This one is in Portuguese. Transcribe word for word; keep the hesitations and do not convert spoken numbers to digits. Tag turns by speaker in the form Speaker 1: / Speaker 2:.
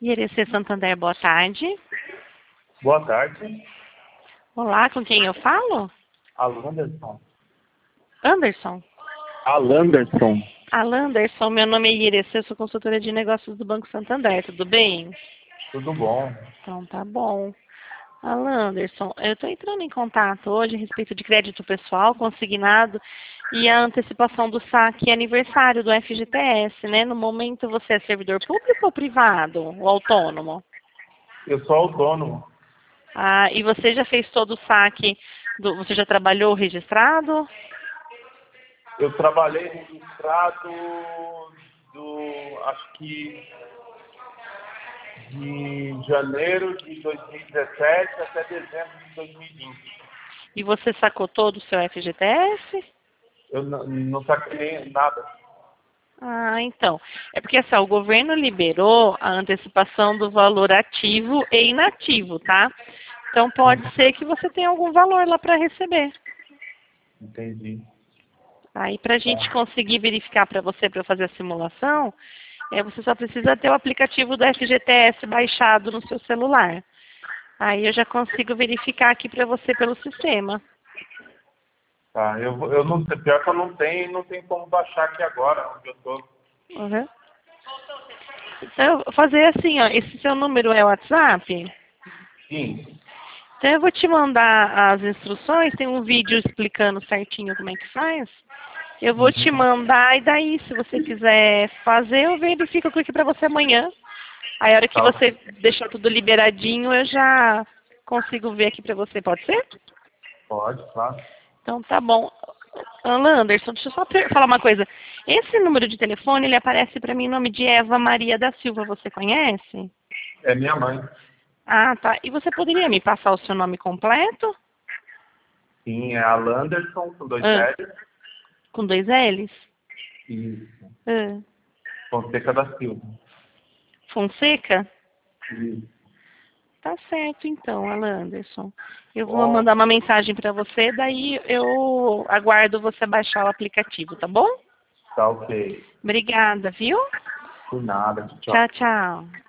Speaker 1: I R C Santander, boa tarde.
Speaker 2: Boa tarde.
Speaker 1: Olá, com quem eu falo?
Speaker 2: Alanderson.
Speaker 1: Anderson.
Speaker 2: Alanderson.
Speaker 1: Alanderson, meu nome é I R C, eu sou consultora de negócios do Banco Santander, tudo bem?
Speaker 2: Tudo bom?
Speaker 1: Então tá bom. Alanderson, eu estou entrando em contato hoje a respeito de crédito pessoal consignado e a antecipação do saque aniversário do F G T S, né? No momento você é servidor público ou privado, ou autônomo?
Speaker 2: Eu sou autônomo.
Speaker 1: Ah, e você já fez todo o saque, do, você já trabalhou registrado?
Speaker 2: Eu trabalhei registrado do, acho que de janeiro de dois mil e dezessete até dezembro de dois mil e vinte.
Speaker 1: E você sacou todo o seu F G T S?
Speaker 2: Eu não, não saquei nada.
Speaker 1: Ah, então. É porque assim, ó, o governo liberou a antecipação do valor ativo e inativo, tá? Então pode ser que você tenha algum valor lá para receber.
Speaker 2: Entendi.
Speaker 1: Aí para a gente
Speaker 2: Tá.
Speaker 1: conseguir verificar para você, para fazer a simulação, é, você só precisa ter o aplicativo do F G T S baixado no seu celular. Aí eu já consigo verificar aqui para você pelo sistema.
Speaker 2: Tá, eu, vou- eu não sei, pior que eu não tenho, não tem como baixar aqui agora, onde eu tô.
Speaker 1: Uhum. Então eu vou fazer assim, ó, esse seu número é o WhatsApp?
Speaker 2: Sim.
Speaker 1: Então eu vou te mandar as instruções, tem um vídeo explicando certinho como é que faz. Eu vou te
Speaker 2: Uhum.
Speaker 1: mandar e daí, se você quiser fazer, eu verifico aqui para você amanhã. Aí a hora que
Speaker 2: Tá,
Speaker 1: você deixar tudo liberadinho, eu já consigo ver aqui para você, pode ser?
Speaker 2: pode, claro.
Speaker 1: Então tá bom. Alan Anderson, deixa eu só per- falar uma coisa. Esse número de telefone, ele aparece para mim em nome de Eva Maria da Silva, você conhece?
Speaker 2: É minha mãe.
Speaker 1: Ah, tá. E você poderia me passar o seu nome completo?
Speaker 2: Sim, é Alanderson, com dois
Speaker 1: Ah,
Speaker 2: L's.
Speaker 1: com dois L's?
Speaker 2: Isso.
Speaker 1: Ah,
Speaker 2: Fonseca da Silva.
Speaker 1: Fonseca?
Speaker 2: Isso.
Speaker 1: Tá certo então, Alan Anderson. Eu vou
Speaker 2: Bom,
Speaker 1: mandar uma mensagem para você, daí eu aguardo você baixar o aplicativo, tá bom?
Speaker 2: tá ok.
Speaker 1: Obrigada, viu?
Speaker 2: Por nada. Tchau.
Speaker 1: Tchau, tchau.